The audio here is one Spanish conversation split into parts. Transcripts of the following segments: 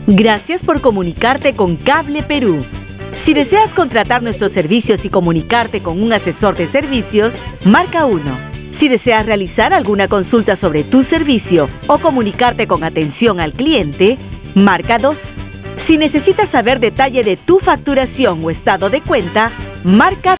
Gracias por comunicarte con Cable Perú. Si deseas contratar nuestros servicios y comunicarte con un asesor de servicios, marca 1. Si deseas realizar alguna consulta sobre tu servicio o comunicarte con atención al cliente, marca 2. Si necesitas saber detalle de tu facturación o estado de cuenta, marca 3.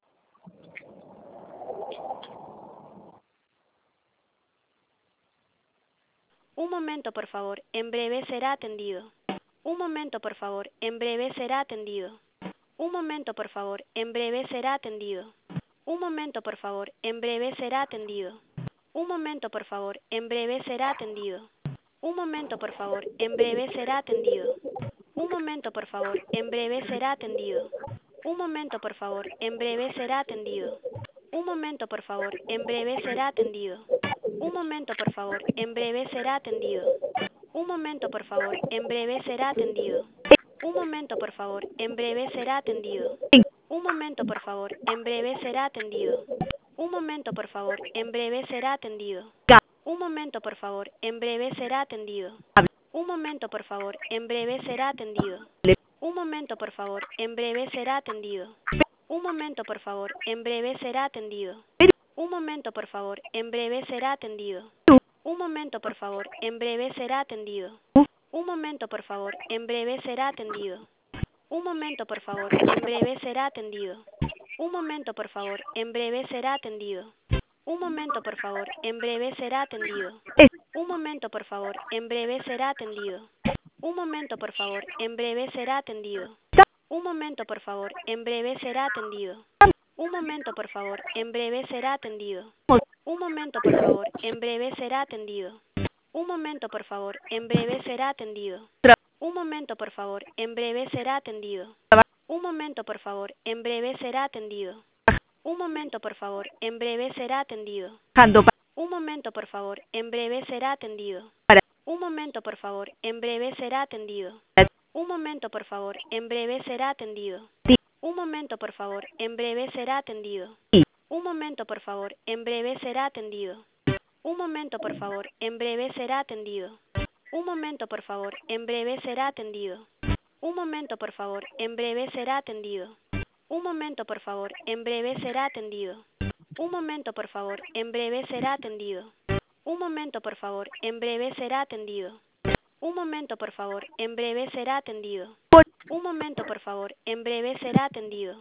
Un momento, por favor. En breve será atendido. Un momento, por favor. En breve será atendido. Un momento, por favor. En breve será atendido. Un momento, por favor. En breve será atendido. Un momento, por favor. En breve será atendido. Un momento, por favor. En breve será atendido. Un momento, por favor. En breve será atendido. Un momento, por favor. En breve será atendido. Un momento, por favor. En breve será atendido. Un momento, por favor. En breve será atendido. Un momento, por favor. En breve será atendido. Un momento, por favor. En breve será atendido. Un momento, por favor. En breve será atendido. Un momento, por favor. En breve será atendido. Un momento, por favor. En breve será atendido. Un momento, por favor. En breve será atendido. Un momento, por favor. En breve será atendido. Un momento, por favor. En breve será atendido. Un momento, por favor. En breve será atendido. Un momento, por favor. En breve será atendido. Un momento, por favor. En breve será atendido. Un momento, por favor. En breve será atendido. Un momento, por favor. En breve será atendido. Un momento, por favor. En breve será atendido. Un momento, por favor. En breve será atendido. Un momento, por favor. En breve será atendido. Un momento, por favor. En breve será atendido. Un momento, por favor. En breve será atendido. Un momento, por favor. En breve será atendido. Un momento, por favor. En breve será atendido. Un momento, por favor. En breve será atendido. Un momento, por favor. En breve será atendido. Un momento, por favor. En breve será atendido. Un momento, por favor. En breve será atendido. Un momento, por favor. En breve será atendido. Un momento, por favor. En breve será atendido. Un momento, por favor. En breve será atendido. Un momento, por favor. En breve será atendido. Un momento, por favor. En breve será atendido. Un momento, por favor. En breve será atendido. Un momento, por favor. En breve será atendido. Un momento, por favor. En breve será atendido. Un momento, por favor. En breve será atendido. Un momento, por favor. En breve será atendido. Un momento, por favor. En breve será atendido. Un momento, por favor. En breve será atendido.